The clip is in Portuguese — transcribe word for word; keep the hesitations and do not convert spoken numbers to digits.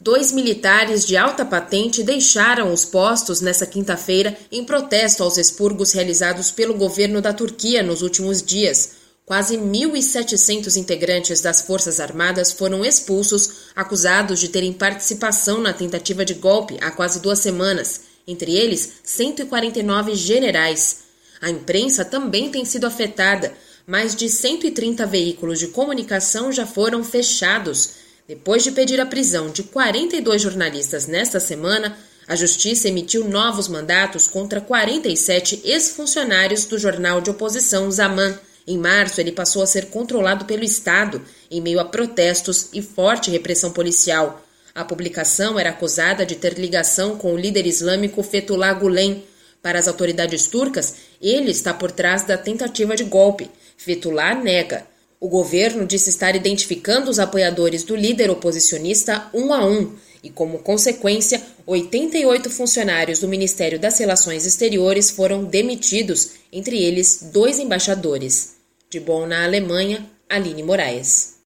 Dois militares de alta patente deixaram os postos nesta quinta-feira em protesto aos expurgos realizados pelo governo da Turquia nos últimos dias. Quase mil e setecentos integrantes das Forças Armadas foram expulsos, acusados de terem participação na tentativa de golpe há quase duas semanas, entre eles cento e quarenta e nove generais. A imprensa também tem sido afetada. Mais de cento e trinta veículos de comunicação já foram fechados. Depois de pedir a prisão de quarenta e dois jornalistas nesta semana, a Justiça emitiu novos mandatos contra quarenta e sete ex-funcionários do jornal de oposição Zaman. Em março, ele passou a ser controlado pelo Estado, em meio a protestos e forte repressão policial. A publicação era acusada de ter ligação com o líder islâmico Fethullah Gülen. Para as autoridades turcas, ele está por trás da tentativa de golpe. Fethullah nega. O governo disse estar identificando os apoiadores do líder oposicionista um a um e, como consequência, oitenta e oito funcionários do Ministério das Relações Exteriores foram demitidos, entre eles dois embaixadores. De Bonn, na Alemanha, Aline Moraes.